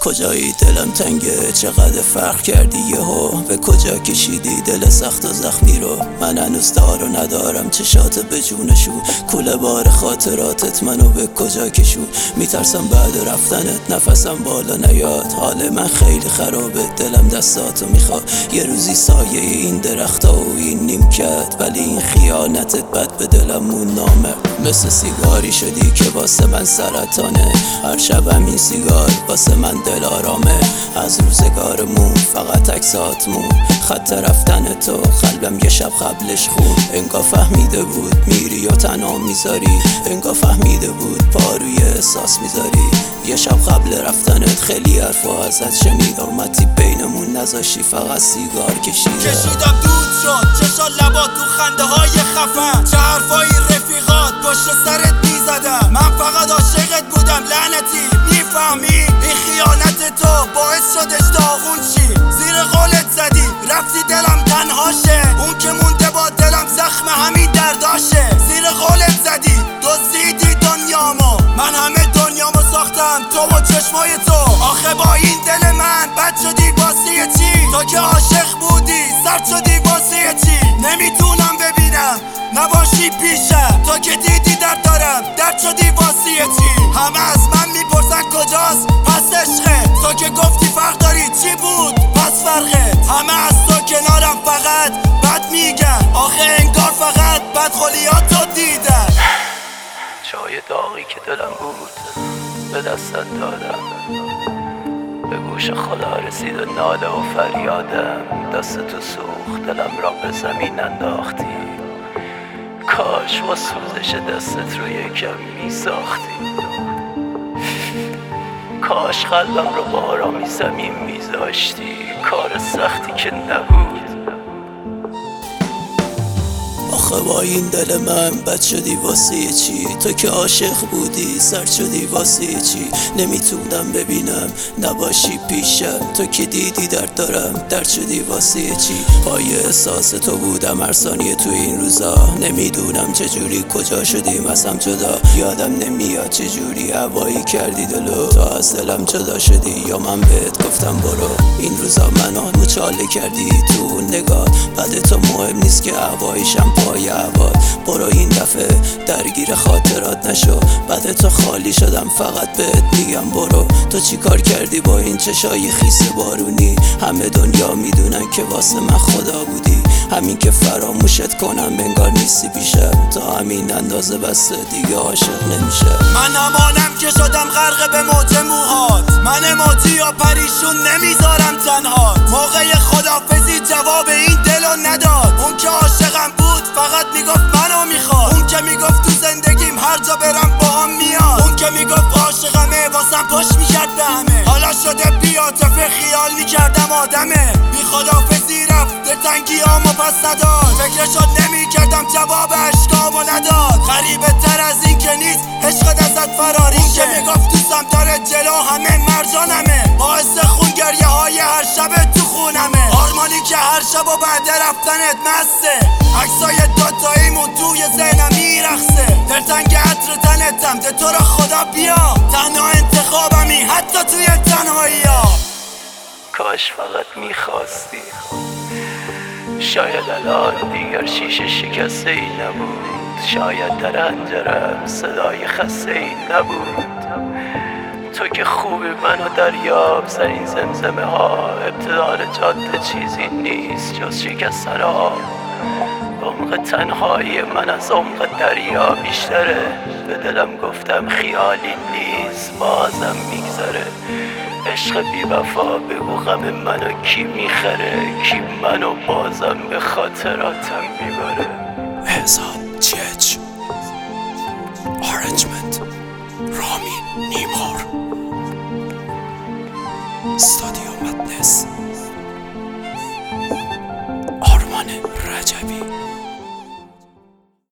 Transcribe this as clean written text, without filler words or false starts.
کجایی دلم تنگه، چقدر فرق کردی یهو، به کجا کشیدی دل سخت و زخمی رو. من هنوز دار و ندارم چشات به جونشو، کوله بار خاطراتت منو به کجا کشو. میترسم بعد رفتنت نفسم بالا نیاد، حال من خیلی خرابه، دلم دستاتو میخواد. یه روزی سایه این درختا و این نیمکت، ولی این خیانتت بد به دلمون نامه. مثل سیگاری شدی که واسه من سرطانه، هر شبم این سیگار واسه من دل آرامه. از روزگارمون فقط عکساتمون، خط رفتن تو قلبم یه شب قبلش خون. انگار فهمیده بود میری و تنها میذاری، انگار فهمیده بود پاروی احساس میذاری. یه شب قبل رفتنت خیلی حرفا ازت شنیدم، اومدی بینمون نذاشی فقط سیگار کشیدم دود شد چشا لبات تو خنده های خفن، چه حرفایی رفیقات پشت سرت میزدم. من فقط عاشقت بودم لعنتی، میفهمی این خیانت تو باعث شدش داغون چی. زیر قولت زدی رفتی دلم تنهاشه، اون که مونده با دلم زخم همین درداشه. زیر قولت زدی دزدیدی دنیامو، من همه دنیامو ساختم تو و چشمای تو. آخه با این دل من بد شدی واسه چی؟ تو که عاشق بودی سرد شدی واسه چی؟ نمیتونم ببینم نباشی پیشم، تو که دیدی درد دارم درد شدی واسه چی؟ همه از من میپرسن کجاست پس عشقت، تو که گفتی فرق داری چی بود پس فرقت؟ همه از تو کنارم فقط بد میگن، آخه انگار فقط بدخولیاتو دیدن. جای داغی که دلم بود به دستت دادم، به گوش خدا رسید و ناله و فریادم. دست تو سوخت دلم را به زمین انداختی، کاش با سوزش دستت رو یکم میساختی. کاش قلبم رو با آرامی زمین میذاشتی، کار سختی که نبود. آخه با این دل من بد شدی واسه چی؟ تو که عاشق بودی سرد شدی واسه چی؟ نمیتونم ببینم نباشی پیشم، تو که دیدی درد دارم درد شدی واسه چی؟ پای احساس تو بودم هر ثانیه تو این روزا، نمیدونم چجوری کجا شدیم از هم جدا. یادم نمیاد چجوری هوایی کردی دلو، تو از دلم جدا شدی یا من بهت گفتم برو. این روزا منو مچاله کردی تو نگاه، بعد تو مهم نیست که هوایشم پای هوات. برو این دفعه درگیر خاطرات نشو، بعد تو خالی شدم فقط بهت میگم برو. تو چی کار کردی با این چشای خیس بارونی؟ همه دنیا میدونن که واسه من خدا بودی، همین که فراموشت کنم انگار نیستی پیشم. تا همین اندازه بس دیگه عاشق نمیشه. من امانم که شدم غرق به موج موهات، من اموجی یا پریشون نمیذارم تنها. موقع خدافزی جواب این دلو نداد، اون که عاشقم بود فقط میگفت منو میخواد، اون که میگفت تو زندگیم هر جا برم با هم میاد، اون که میگفت عاشقمه واسم پشت میکرد به همه. حالا شده بیاتفه خیال میکردم آدمه، بی خدافزی رفت دلتنگیامو پس نداد. فکرشو نمیکردم جواب عشقامو نداد، غریبه تر از این که نیست عشقت ازت فراریشه. اون که میگفت دوستم داره جلو همه مرجانمه، باعث خون گریه های هر شب تو خونمه. آرمانی که هر شب و بعد رفتنت مسته، عکسای دوتاییمون توی ذهنم میرخصه. دلتنگ عطر تنتم ده تو را خدا بیا، تنها انتخابمی حتی توی تنهایی ها. کاش فقط میخواستی، شاید الان دیگر شیشه شکسته ای نبود، شاید در انجرم صدای خسته ای نبود. تو که خوبی منو دریاب سر این زمزمه ها، ابتدار جاده چیزی نیست جز شکستن ها. عمق تنهایی من از عمق دریا بیشتره، به دلم گفتم خیالی نیست بازم میگذره. عشق بی وفا بگو غم منو کی میخره، کی منو بازم به خاطراتم میبره. احسان چیچ آرنجمنت رامین